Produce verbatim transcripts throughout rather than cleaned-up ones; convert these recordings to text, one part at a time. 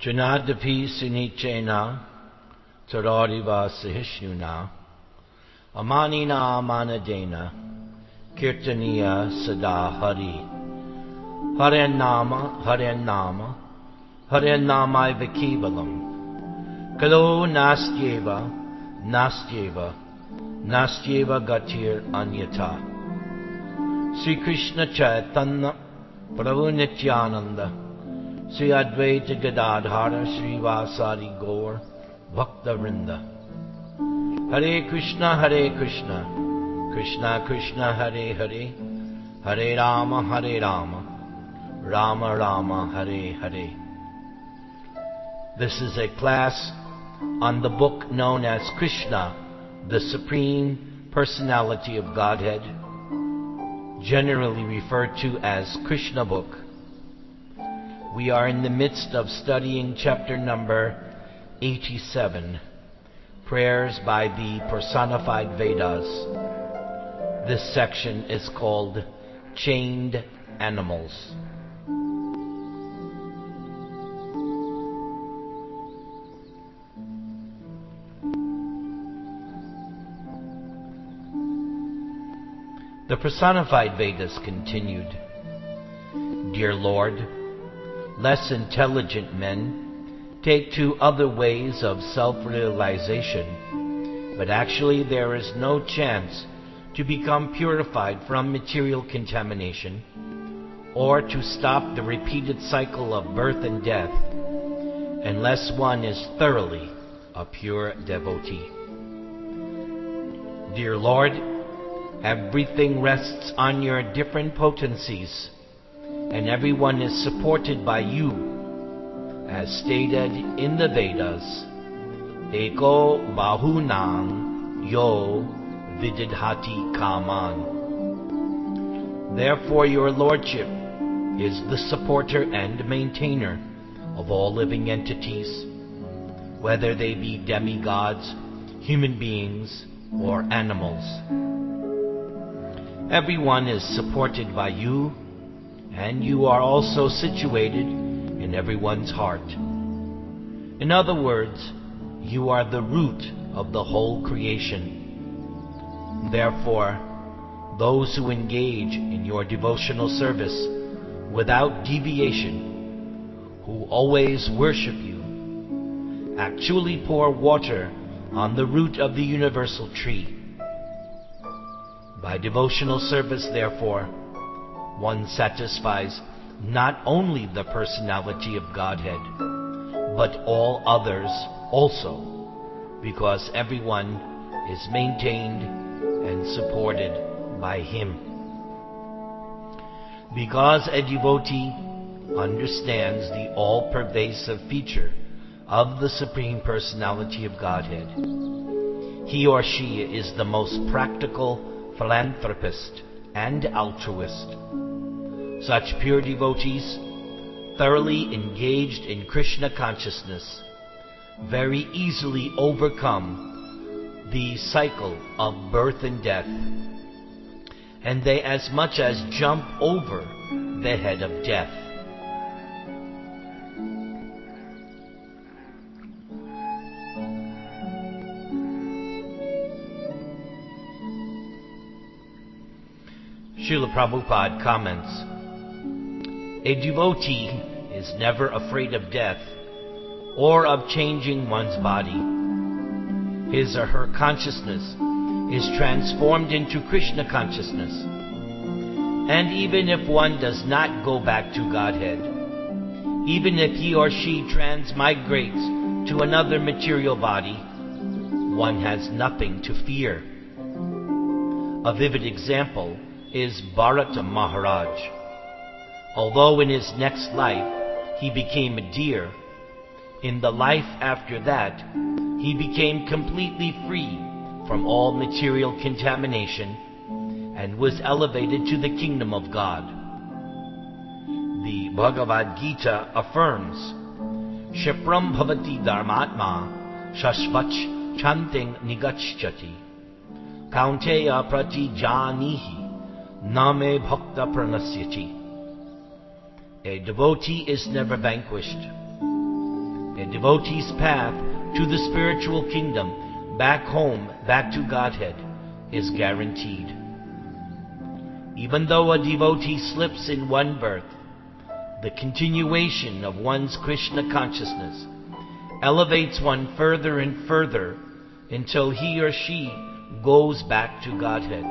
Janadapi sunichena taradiva sahishnuna amanina amanadena kirtaniya sada hari. Hare nama, Hare nama, Hare namai vikivalam. Kalo nastyeva, nastyeva, nastyeva gatir anyata. Sri Krishna Chaitanya Prabhu Nityananda Sri Advaita Gadadhara Sri Vasari Gaur Bhakta Vrinda. Hare Krishna, Hare Krishna, Krishna Krishna, Hare Hare, Hare Rama, Hare Rama, Rama Rama, Hare Hare. This is a class on the book known as Krishna, the Supreme Personality of Godhead, generally referred to as Krishna Book. We are in the midst of studying chapter number eighty-seven, Prayers by the Personified Vedas. This section is called Chained Animals. The Personified Vedas continued. Dear Lord, less intelligent men take to other ways of self-realization, but actually there is no chance to become purified from material contamination or to stop the repeated cycle of birth and death unless one is thoroughly a pure devotee. Dear Lord, everything rests on your different potencies, and everyone is supported by you, as stated in the Vedas. Eko bahunang yo vididhati kaman. Therefore your Lordship is the supporter and maintainer of all living entities, whether they be demigods, human beings, or animals. Everyone is supported by you, and you are also situated in everyone's heart. In other words, you are the root of the whole creation. Therefore, those who engage in your devotional service without deviation, who always worship you, actually pour water on the root of the universal tree. By devotional service, therefore, one satisfies not only the personality of Godhead, but all others also, because everyone is maintained and supported by Him. Because a devotee understands the all-pervasive feature of the Supreme Personality of Godhead, he or she is the most practical philanthropist and altruist. Such pure devotees, thoroughly engaged in Krishna consciousness, very easily overcome the cycle of birth and death, and they as much as jump over the head of death. Srila Prabhupada comments, a devotee is never afraid of death or of changing one's body. His or her consciousness is transformed into Krishna consciousness. And even if one does not go back to Godhead, even if he or she transmigrates to another material body, one has nothing to fear. A vivid example is Bharata Maharaj. Although in his next life he became a deer, in the life after that he became completely free from all material contamination and was elevated to the kingdom of God. The Bhagavad Gita affirms, Shipram bhavati dharmatma shashvach chanting nigachchati kaunteya prati janihi name bhakta pranasyati. A devotee is never vanquished. A devotee's path to the spiritual kingdom, back home, back to Godhead, is guaranteed. Even though a devotee slips in one birth, the continuation of one's Krishna consciousness elevates one further and further until he or she goes back to Godhead.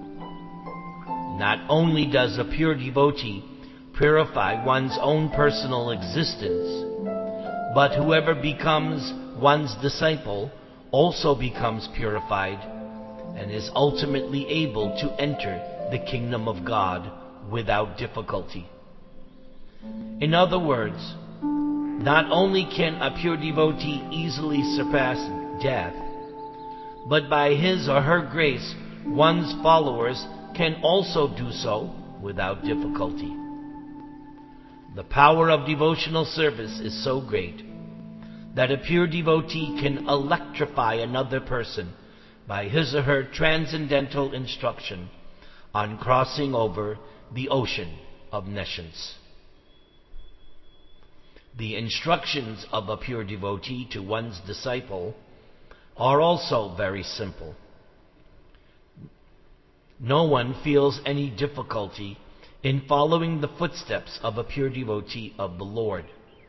Not only does a pure devotee purify one's own personal existence, but whoever becomes one's disciple also becomes purified and is ultimately able to enter the kingdom of God without difficulty. In other words, not only can a pure devotee easily surpass death, but by his or her grace, one's followers can also do so without difficulty. The power of devotional service is so great that a pure devotee can electrify another person by his or her transcendental instruction on crossing over the ocean of nescience. The instructions of a pure devotee to one's disciple are also very simple. No one feels any difficulty in following the footsteps of a pure devotee of the Lord.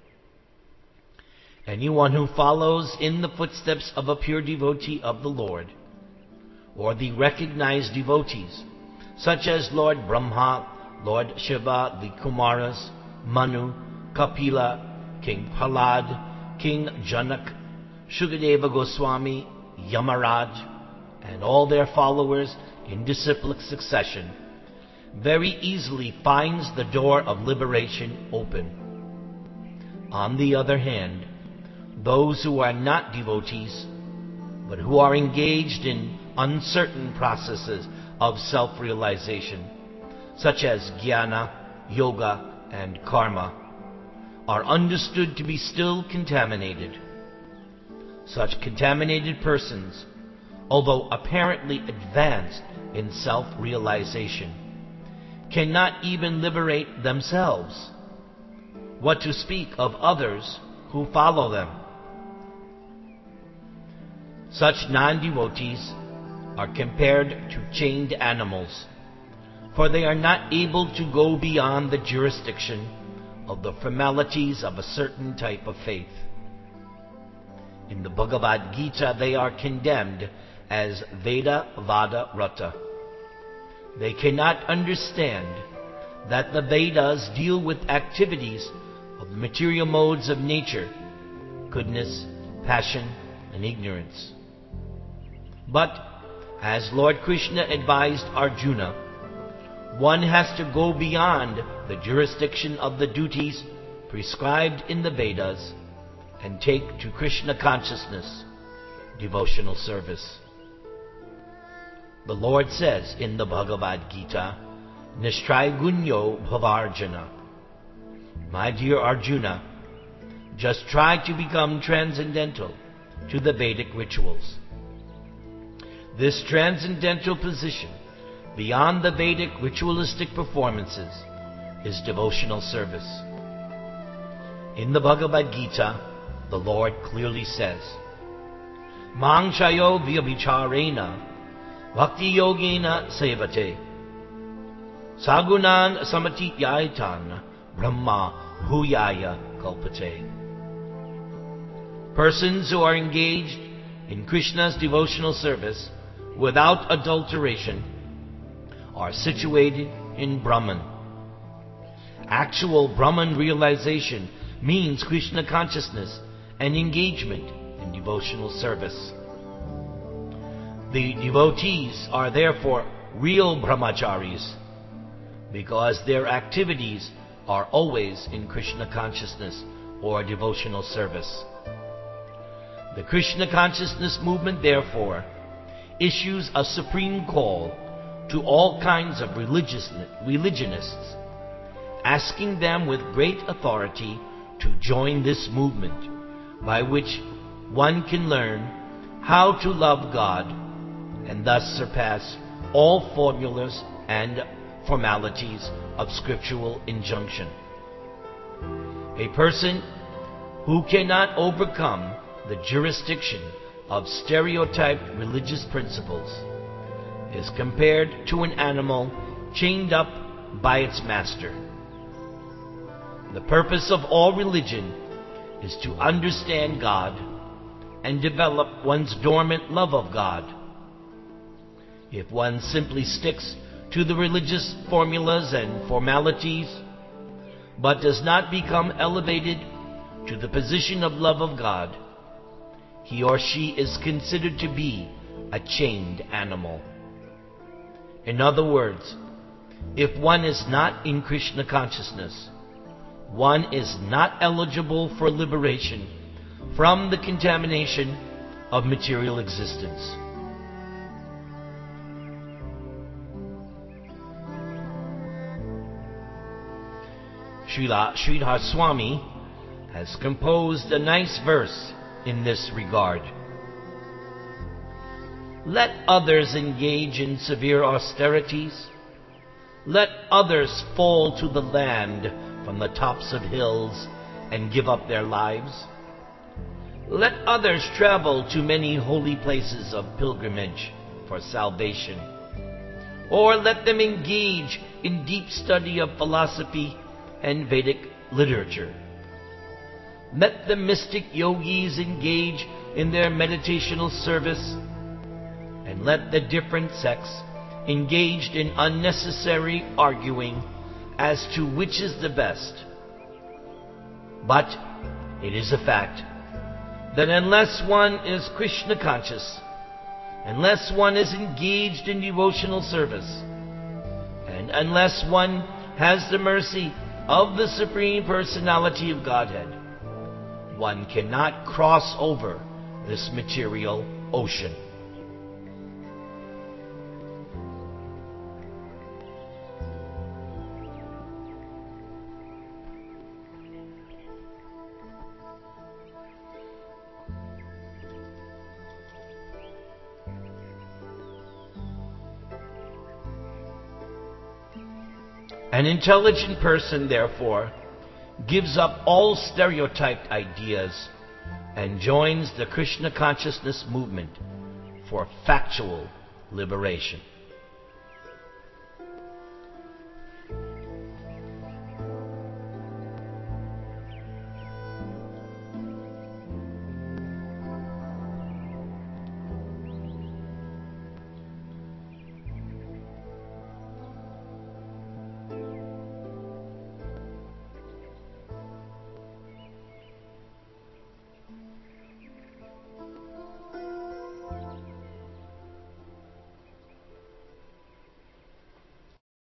Anyone who follows in the footsteps of a pure devotee of the Lord, or the recognized devotees, such as Lord Brahma, Lord Shiva, the Kumaras, Manu, Kapila, King Prahlad, King Janak, Shukadeva Goswami, Yamaraj, and all their followers in disciplic succession, very easily finds the door of liberation open. On the other hand, those who are not devotees, but who are engaged in uncertain processes of self-realization, such as jnana, yoga, and karma, are understood to be still contaminated. Such contaminated persons, although apparently advanced in self-realization, cannot even liberate themselves. What to speak of others who follow them? Such non-devotees are compared to chained animals, for they are not able to go beyond the jurisdiction of the formalities of a certain type of faith. In the Bhagavad Gita, they are condemned as Veda Vada Rata. They cannot understand that the Vedas deal with activities of the material modes of nature, goodness, passion, and ignorance. But, as Lord Krishna advised Arjuna, one has to go beyond the jurisdiction of the duties prescribed in the Vedas and take to Krishna consciousness, devotional service. The Lord says in the Bhagavad Gita, Nishtragunyo Bhavarjana. My dear Arjuna, just try to become transcendental to the Vedic rituals. This transcendental position, beyond the Vedic ritualistic performances, is devotional service. In the Bhagavad Gita, the Lord clearly says, Mangshayo vyabhicharena bhakti yogena sevate sagunan samatityaitan brahma bhuyaya kalpate. Persons who are engaged in Krishna's devotional service without adulteration are situated in Brahman. Actual Brahman realization means Krishna consciousness and engagement in devotional service. The devotees are therefore real brahmacharis because their activities are always in Krishna consciousness or devotional service. The Krishna consciousness movement, therefore, issues a supreme call to all kinds of religious, religionists, asking them with great authority to join this movement, by which one can learn how to love God and thus surpass all formulas and formalities of scriptural injunction. A person who cannot overcome the jurisdiction of stereotyped religious principles is compared to an animal chained up by its master. The purpose of all religion is to understand God and develop one's dormant love of God. If one simply sticks to the religious formulas and formalities, but does not become elevated to the position of love of God, he or she is considered to be a chained animal. In other words, if one is not in Krishna consciousness, one is not eligible for liberation from the contamination of material existence. Srila Sridhar Swami has composed a nice verse in this regard. Let others engage in severe austerities. Let others fall to the land from the tops of hills and give up their lives. Let others travel to many holy places of pilgrimage for salvation. Or let them engage in deep study of philosophy and Vedic literature. Let the mystic yogis engage in their meditational service, and let the different sects engaged in unnecessary arguing as to which is the best. But it is a fact that unless one is Krishna conscious, unless one is engaged in devotional service, and unless one has the mercy of the Supreme Personality of Godhead, one cannot cross over this material ocean. An intelligent person, therefore, gives up all stereotyped ideas and joins the Krishna consciousness movement for factual liberation.